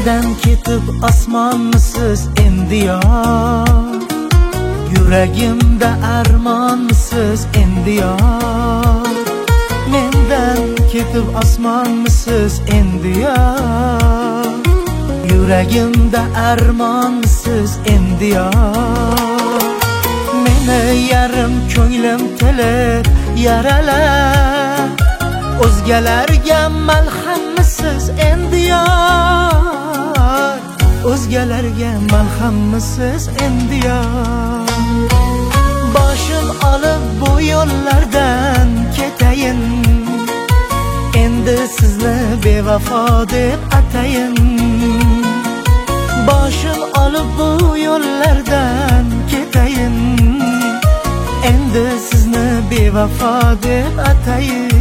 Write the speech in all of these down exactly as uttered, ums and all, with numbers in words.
Mendan ketib osmonmisiz endi yor, yuragimda armonmisiz endi yor. Mendan ketib osmonmisiz endi yor, yuragimda armonmisiz endi yor. Meni yarim ko'nglim tilib yaralar, o'zgalarga malhammisiz endi yor, o'zgalarga malhammisiz endi yor. Boshim olib bu yo'llardan ketayin, endi sizni bevafo deb atayin. Boshim olib bu yo'llardan ketayin, endi sizni bevafo deb atayin.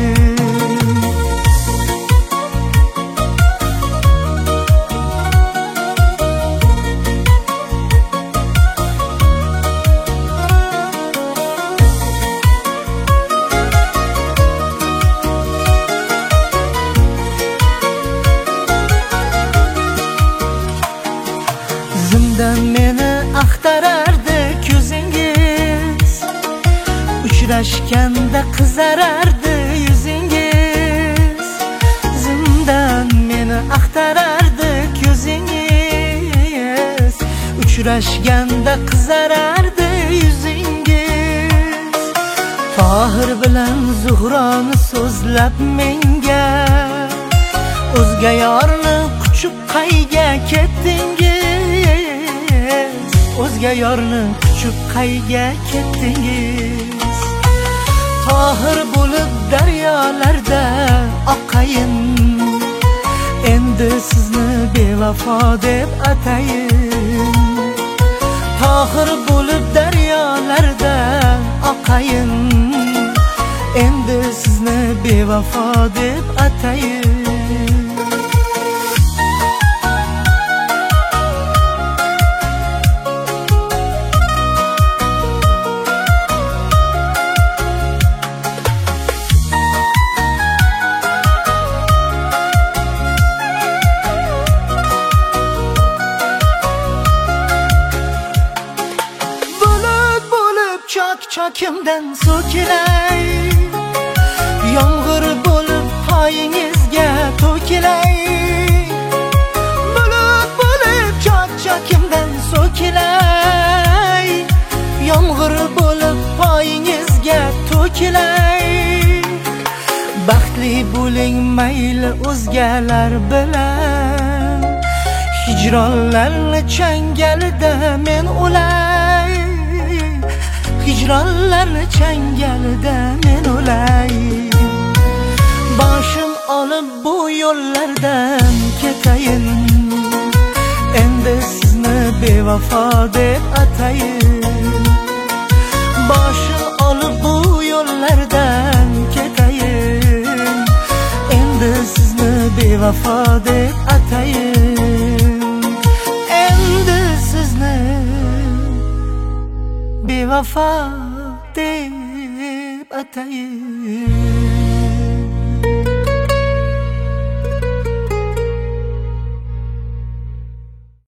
Zimdan meni axtarardi ko'zingiz, uchrashganda qizarardi yuzingiz. Zimdan meni axtarardi ko'zingiz, uchrashganda qizarardi yuzingiz. Tohir bilan Zuhroni so'zlab menga, o'zga yorni quchib qayga ketdingiz, o'zga yorni quchib qayga ketdingiz. Tohir bo'lib daryolarda oqayin, endi sizni bevafo deb atayin. Tohir bo'lib daryolarda oqayin, endi sizni bevafo deb atayin. Chokimdan so'kilay, yomg'ir bo'lib poyingizga to'kilay. Bulut bo'lib chok-chokimdan so'kilay, yomg'ir bo'lib poyingizga to'kilay. Baxtli bo'ling mayli o'zgalar bilan, hijronlarni changalida men o'lay, hijronlarni changalida men o'lay. Boshim olib bu yo'llardan ketayin, endi sizni bevafo deb atayin. Boshim olib bu yo'llardan ketayin, endi sizni bevafo deb atayin. Endi sizni bevafo deb atayin.